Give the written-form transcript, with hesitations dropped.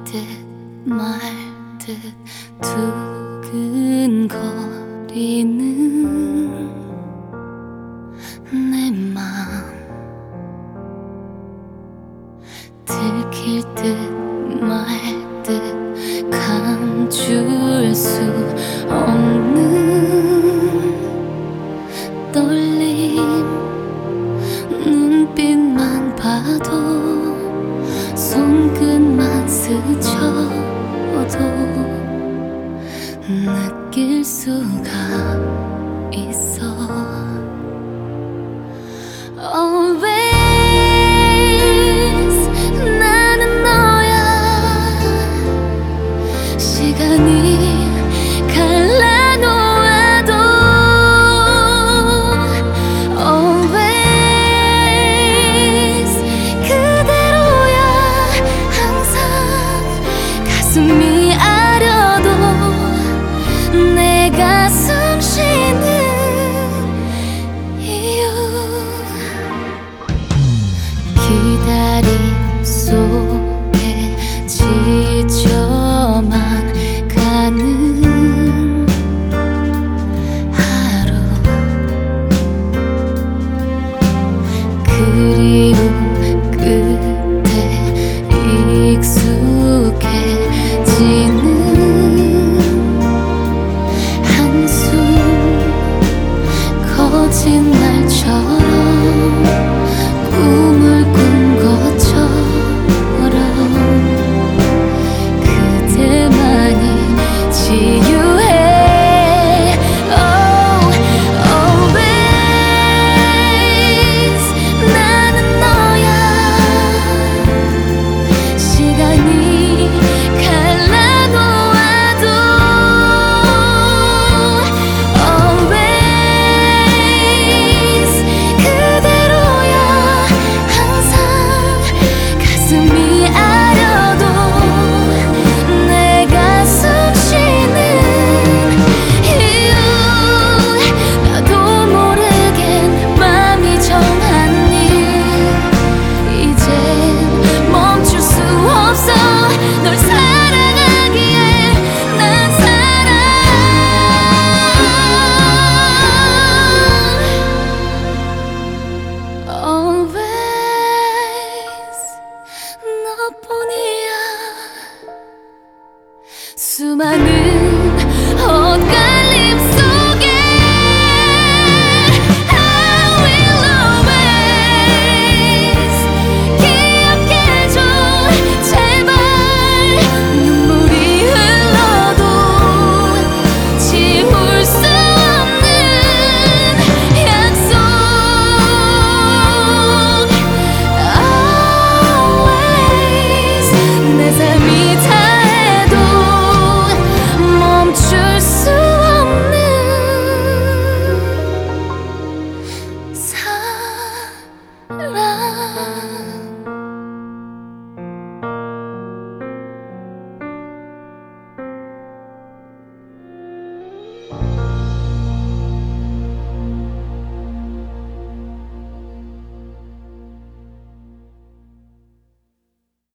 듯 말 듯 두근거리는 내 맘 들킬 듯 말 듯 감출 수 없는 떨림 눈빛만 봐도 손끝만 스쳐도 느낄 수가 있어. Always 나는 너야. 시간이 갈라놓아도 Always 그대로야. 항상 가슴이 아려도 내가 숨 쉬는 이유 기다림 속에 지쳐만 가는 하루 그리움 끝에 익숙해지는 한숨 거짓말처럼 꿈을 꾼 것처럼 그대만이 치유해. Oh, always 나는 너야. 시간이 갈라놓아도 Always 그대로야. 항상 가슴이 아려도 내가 숨 쉬는 이유 나도 모르겐 맘이 정하니 이젠 멈출 수 없어. 널 사랑하기에 난 살아. Always 너뿐이야. 수많은